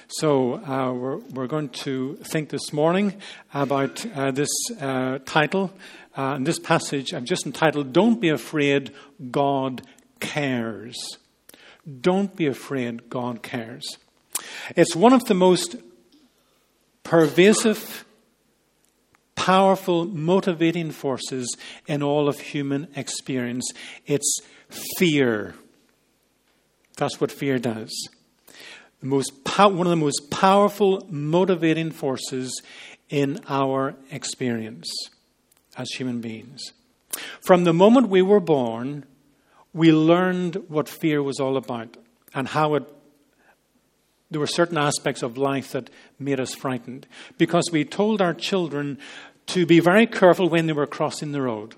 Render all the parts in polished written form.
So we're going to think this morning about this title. And this passage I've just entitled, Don't Be Afraid, God Cares. Don't be afraid, God cares. It's one of the most pervasive, powerful, motivating forces in all of human experience. It's fear. That's what fear does. One of the most powerful motivating forces in our experience as human beings. From the moment we were born, we learned what fear was all about and how there were certain aspects of life that made us frightened, because we told our children to be very careful when they were crossing the road.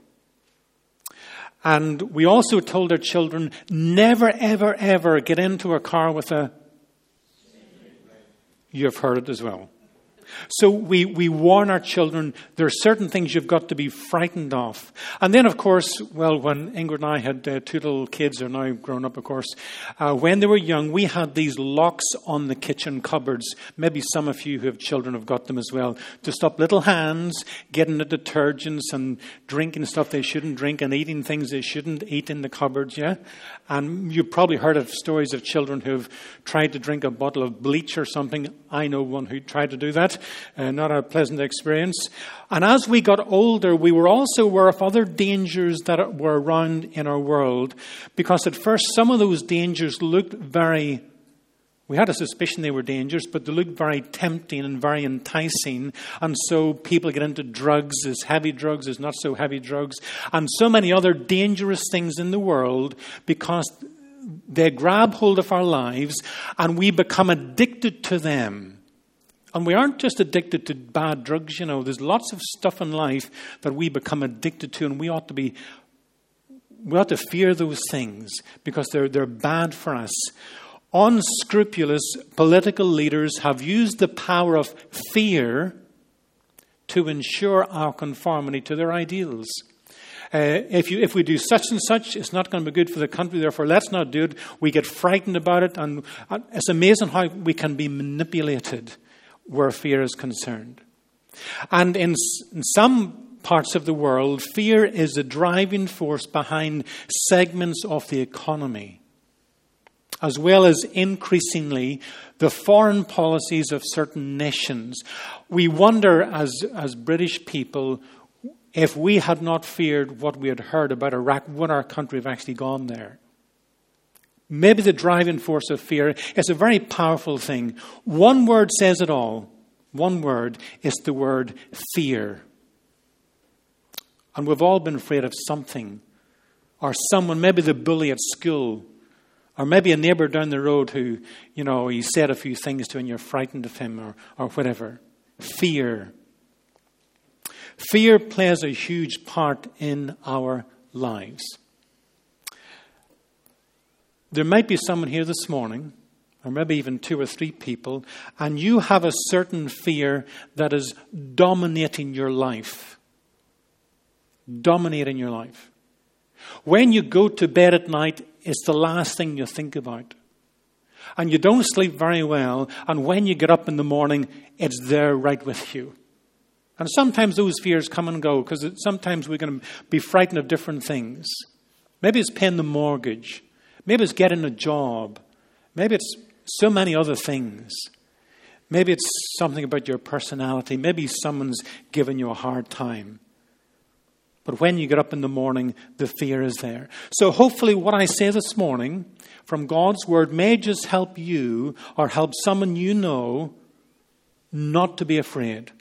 And we also told our children never, ever, ever get into a car with a... You've heard it as well. So we warn our children there are certain things you've got to be frightened of. And then, of course, well, when Ingrid and I had two little kids, they're now grown up, of course, when they were young, we had these locks on the kitchen cupboards. Maybe some of you who have children have got them as well, to stop little hands getting the detergents and drinking stuff they shouldn't drink and eating things they shouldn't eat in the cupboards, yeah? And you've probably heard of stories of children who've tried to drink a bottle of bleach or something. I know one who tried to do that. Not a pleasant experience. And as we got older, we were also aware of other dangers that were around in our world. Because at first, some of those dangers looked we had a suspicion they were dangerous, but they looked very tempting and very enticing. And so people get into drugs. There's heavy drugs, there's not so heavy drugs. And so many other dangerous things in the world, because they grab hold of our lives and we become addicted to them. And we aren't just addicted to bad drugs, you know. There's lots of stuff in life that we become addicted to, and we ought to fear those things because they're bad for us. Unscrupulous political leaders have used the power of fear to ensure our conformity to their ideals. If we do such and such, it's not going to be good for the country, therefore let's not do it. We get frightened about it, and it's amazing how we can be manipulated where fear is concerned. And in some parts of the world, fear is the driving force behind segments of the economy, as well as increasingly the foreign policies of certain nations. We wonder as British people, if we had not feared what we had heard about Iraq, would our country have actually gone there? Maybe the driving force of fear is a very powerful thing. One word says it all. One word is the word fear. And we've all been afraid of something or someone, maybe the bully at school, or maybe a neighbour down the road who, you know, he said a few things to you and you're frightened of him or whatever. Fear. Fear plays a huge part in our lives. There might be someone here this morning, or maybe even two or three people, and you have a certain fear that is dominating your life. Dominating your life. When you go to bed at night, it's the last thing you think about. And you don't sleep very well, and when you get up in the morning, it's there right with you. And sometimes those fears come and go, because sometimes we're going to be frightened of different things. Maybe it's paying the mortgage. Maybe it's getting a job. Maybe it's so many other things. Maybe it's something about your personality. Maybe someone's giving you a hard time. But when you get up in the morning, the fear is there. So hopefully what I say this morning from God's Word may just help you or help someone you know not to be afraid.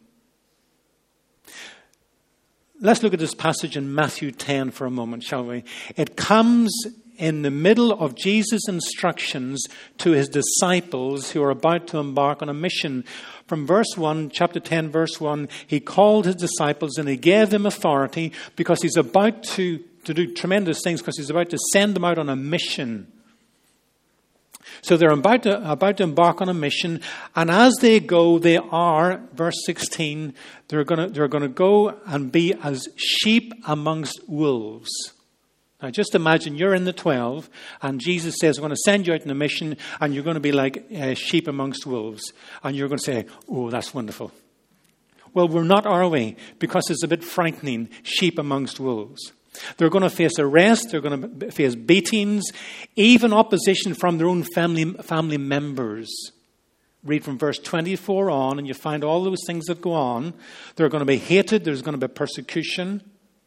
Let's look at this passage in Matthew 10 for a moment, shall we? It comes in the middle of Jesus' instructions to his disciples who are about to embark on a mission. From verse 1, chapter 10, verse 1, he called his disciples and he gave them authority because he's about to do tremendous things, because he's about to send them out on a mission. So they're about to embark on a mission, and as they go, they are, verse 16, they're going to go and be as sheep amongst wolves. Now just imagine you're in the 12 and Jesus says, I'm going to send you out on a mission and you're going to be like sheep amongst wolves. And you're going to say, oh, that's wonderful. Well, we're not, are we? Because it's a bit frightening, sheep amongst wolves. They're going to face arrest, they're going to face beatings, even opposition from their own family members. Read from verse 24 on and you find all those things that go on. They're going to be hated, there's going to be persecution.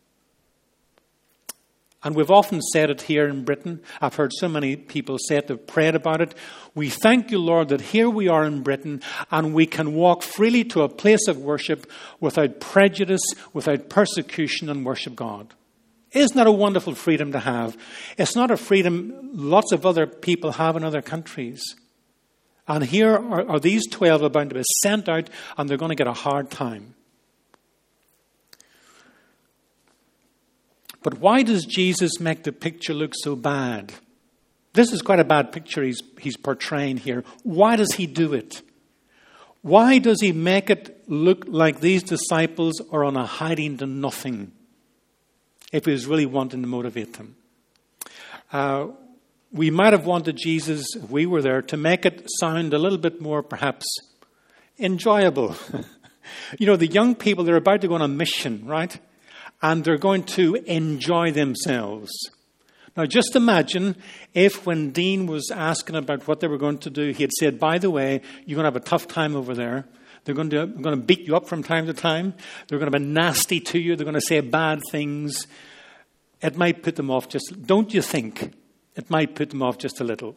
And we've often said it here in Britain. I've heard so many people say it, they've prayed about it. We thank you, Lord, that here we are in Britain and we can walk freely to a place of worship without prejudice, without persecution, and worship God. Isn't that a wonderful freedom to have? It's not a freedom lots of other people have in other countries. And here are these 12 about to be sent out and they're going to get a hard time. But why does Jesus make the picture look so bad? This is quite a bad picture he's portraying here. Why does he do it? Why does he make it look like these disciples are on a hiding to nothing if he was really wanting to motivate them? We might have wanted Jesus, if we were there, to make it sound a little bit more perhaps enjoyable. You know, the young people, they're about to go on a mission, right? And they're going to enjoy themselves. Now, just imagine if when Dean was asking about what they were going to do, he had said, by the way, you're going to have a tough time over there. They're going to beat you up from time to time. They're going to be nasty to you. They're going to say bad things. It might put them off just, don't you think? It might put them off just a little.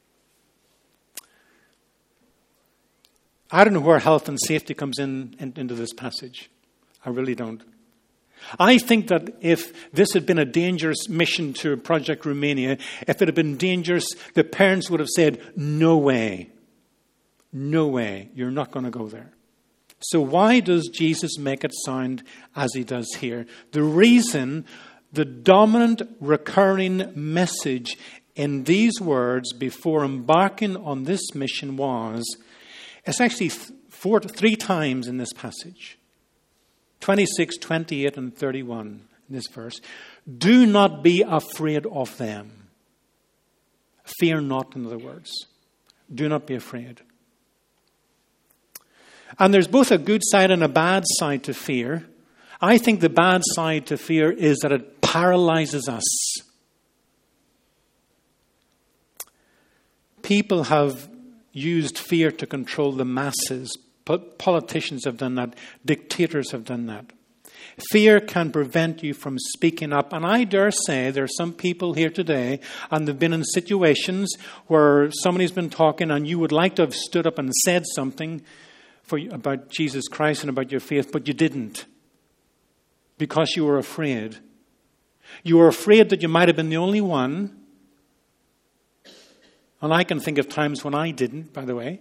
I don't know where health and safety comes into this passage. I really don't. I think that if this had been a dangerous mission to Project Romania, if it had been dangerous, the parents would have said, no way, you're not going to go there. So why does Jesus make it sound as he does here? The reason, the dominant recurring message in these words before embarking on this mission was, it's actually three times in this passage. 26, 28, and 31 in this verse. Do not be afraid of them. Fear not, in other words. Do not be afraid. And there's both a good side and a bad side to fear. I think the bad side to fear is that it paralyzes us. People have used fear to control the masses. Politicians have done that. Dictators have done that. Fear can prevent you from speaking up. And I dare say there are some people here today, and they've been in situations where somebody's been talking and you would like to have stood up and said something about Jesus Christ and about your faith, but you didn't. Because you were afraid. You were afraid that you might have been the only one. And I can think of times when I didn't, by the way.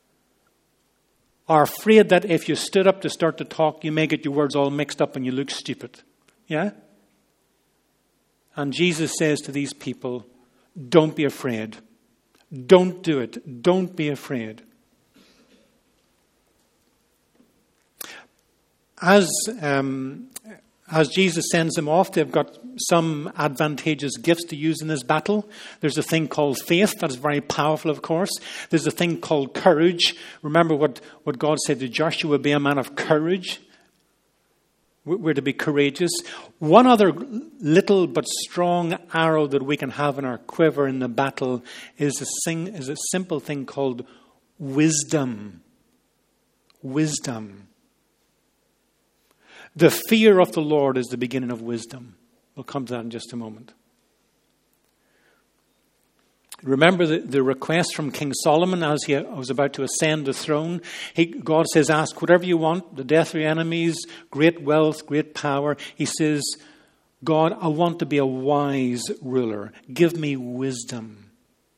Are afraid that if you stood up to start to talk, you may get your words all mixed up and you look stupid. Yeah? And Jesus says to these people, don't be afraid. Don't do it. Don't be afraid. As Jesus sends them off, they've got some advantageous gifts to use in this battle. There's a thing called faith. That is very powerful, of course. There's a thing called courage. Remember what God said to Joshua, be a man of courage. We're to be courageous. One other little but strong arrow that we can have in our quiver in the battle is a simple thing called wisdom. Wisdom. The fear of the Lord is the beginning of wisdom. We'll come to that in just a moment. Remember the request from King Solomon as he was about to ascend the throne. God says, ask whatever you want, the death of your enemies, great wealth, great power. He says, God, I want to be a wise ruler. Give me wisdom.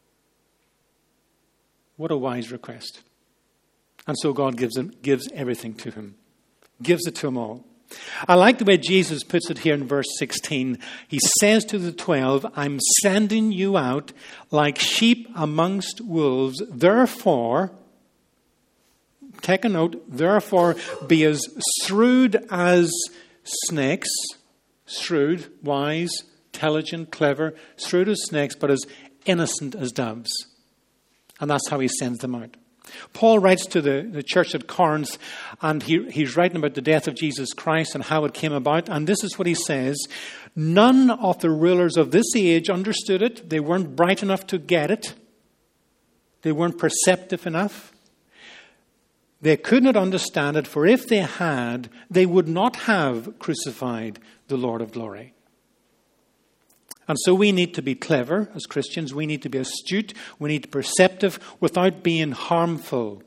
What a wise request. And so God gives everything to him. Gives it to them all. I like the way Jesus puts it here in verse 16. He says to the 12, I'm sending you out like sheep amongst wolves. Therefore, take a note, therefore be as shrewd as snakes, shrewd, wise, intelligent, clever, shrewd as snakes, but as innocent as doves. And that's how he sends them out. Paul writes to the church at Corinth, and he's writing about the death of Jesus Christ and how it came about. And this is what he says: none of the rulers of this age understood it. They weren't bright enough to get it. They weren't perceptive enough. They could not understand it, for if they had, they would not have crucified the Lord of glory. And so we need to be clever as Christians. We need to be astute. We need to be perceptive without being harmful.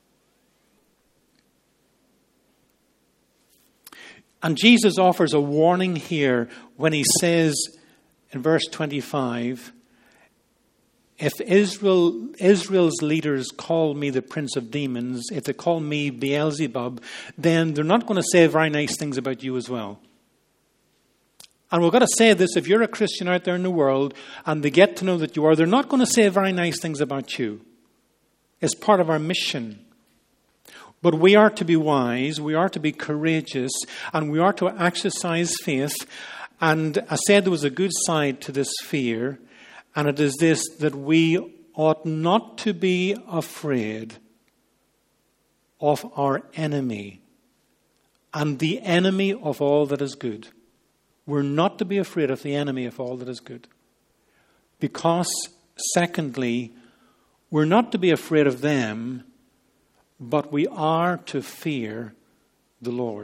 And Jesus offers a warning here when he says in verse 25, if Israel's leaders call me the prince of demons, if they call me Beelzebub, then they're not going to say very nice things about you as well. And we've got to say this: if you're a Christian out there in the world and they get to know that you are, they're not going to say very nice things about you. It's part of our mission. But we are to be wise, we are to be courageous, and we are to exercise faith. And I said there was a good side to this fear, and it is this, that we ought not to be afraid of our enemy and the enemy of all that is good. We're not to be afraid of the enemy of all that is good. Because, secondly, we're not to be afraid of them, but we are to fear the Lord.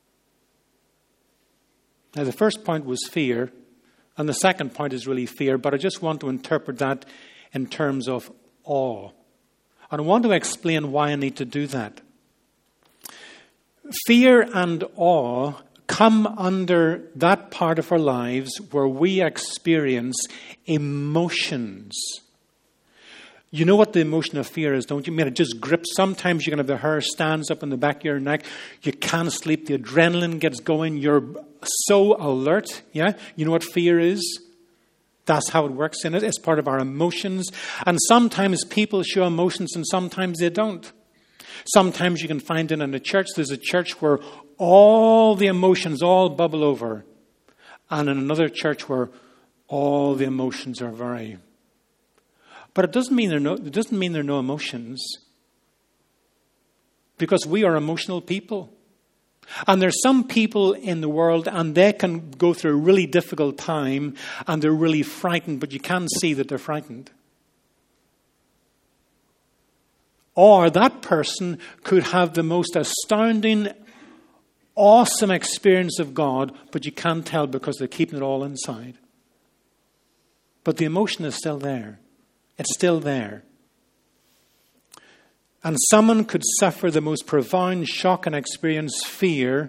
Now, the first point was fear, and the second point is really fear, but I just want to interpret that in terms of awe. And I want to explain why I need to do that. Fear and awe come under that part of our lives where we experience emotions. You know what the emotion of fear is, don't you? I mean, it just grips. Sometimes you can have the hair stands up in the back of your neck. You can't sleep. The adrenaline gets going. You're so alert. Yeah? You know what fear is? That's how it works in it. It's part of our emotions. And sometimes people show emotions and sometimes they don't. Sometimes you can find it in a church. There's a church where all the emotions all bubble over. And in another church where all the emotions are very... But it doesn't mean there are no emotions. Because we are emotional people. And there's some people in the world and they can go through a really difficult time and they're really frightened, but you can see that they're frightened. Or that person could have the most astounding, awesome experience of God, but you can't tell because they're keeping it all inside. But the emotion is still there. It's still there. And someone could suffer the most profound shock and experience fear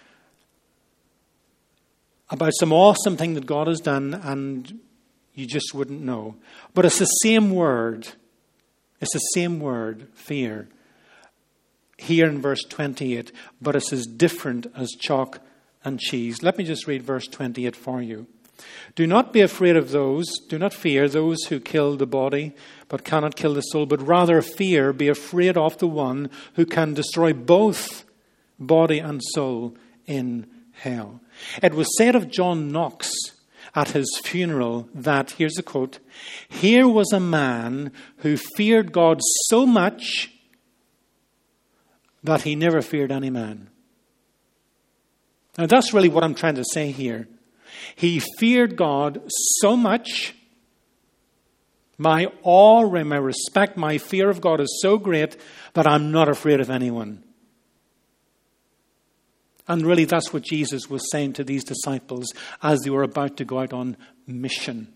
about some awesome thing that God has done, and you just wouldn't know. But it's the same word. It's the same word, fear. Here in verse 28, but it's as different as chalk and cheese. Let me just read verse 28 for you. Do not be afraid of those, do not fear those who kill the body, but cannot kill the soul, but rather be afraid of the one who can destroy both body and soul in hell. It was said of John Knox at his funeral that, here's a quote, here was a man who feared God so much that he never feared any man. Now that's really what I'm trying to say here. He feared God so much. My awe, my respect, my fear of God is so great that I'm not afraid of anyone. And really that's what Jesus was saying to these disciples as they were about to go out on mission.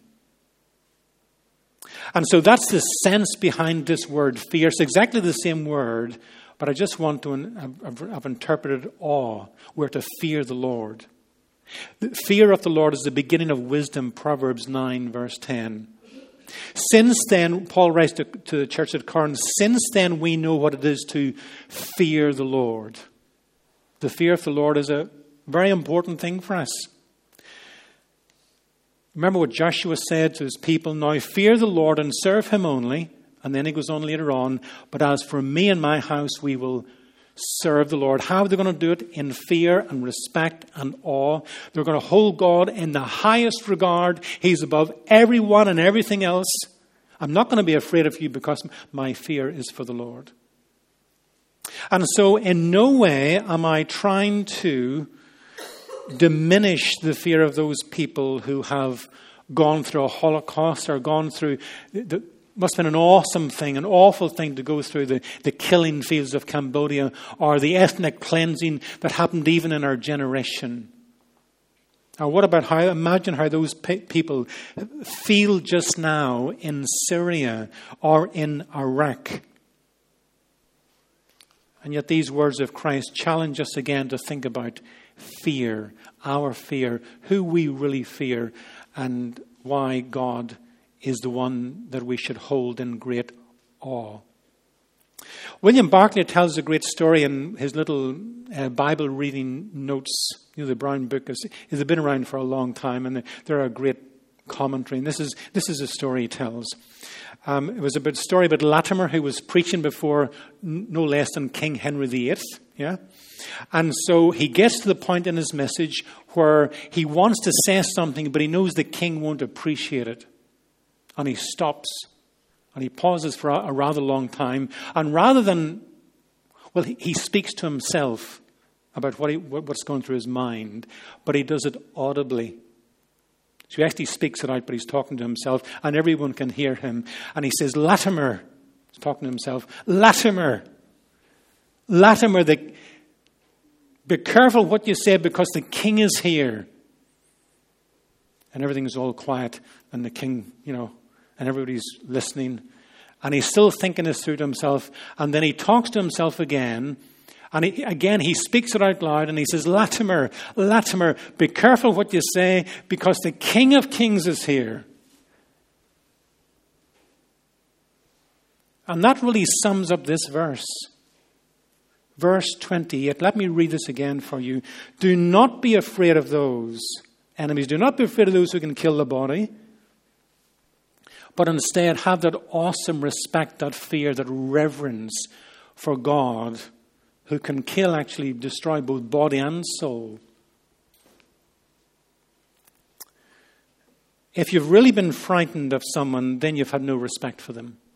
And so that's the sense behind this word fear. It's exactly the same word, but I just want to, I've interpreted awe. We're to fear the Lord. The fear of the Lord is the beginning of wisdom, Proverbs 9, verse 10. Since then, Paul writes to the church at Corinth, since then we know what it is to fear the Lord. The fear of the Lord is a very important thing for us. Remember what Joshua said to his people, now fear the Lord and serve him only. And then he goes on later on, but as for me and my house, we will serve the Lord. How are they going to do it? In fear and respect and awe. They're going to hold God in the highest regard. He's above everyone and everything else. I'm not going to be afraid of you because my fear is for the Lord. And so in no way am I trying to diminish the fear of those people who have gone through a Holocaust or gone through must have been an awesome thing, an awful thing to go through the killing fields of Cambodia or the ethnic cleansing that happened even in our generation. Or what about imagine how those people feel just now in Syria or in Iraq. And yet these words of Christ challenge us again to think about fear, our fear, who we really fear, and why God is the one that we should hold in great awe. William Barclay tells a great story in his little Bible reading notes. You know, the brown book has been around for a long time, and they're a great commentary. And this is a story he tells. It was a story about Latimer, who was preaching before no less than King Henry VIII. Yeah, and so he gets to the point in his message where he wants to say something, but he knows the king won't appreciate it. And he stops and he pauses for a rather long time. And rather than, he speaks to himself about what's going through his mind, but he does it audibly. So he actually speaks it out, but he's talking to himself, and everyone can hear him. And he says, Latimer, he's talking to himself, Latimer, be careful what you say because the king is here. And everything's all quiet, and the king, and everybody's listening. And he's still thinking this through to himself. And then he talks to himself again. And he speaks it out loud. And he says, Latimer, be careful what you say because the King of Kings is here. And that really sums up this verse. Verse 28. Let me read this again for you. Do not be afraid of those enemies. Do not be afraid of those who can kill the body. But instead have that awesome respect, that fear, that reverence for God who can kill, actually destroy both body and soul. If you've really been frightened of someone, then you've had no respect for them.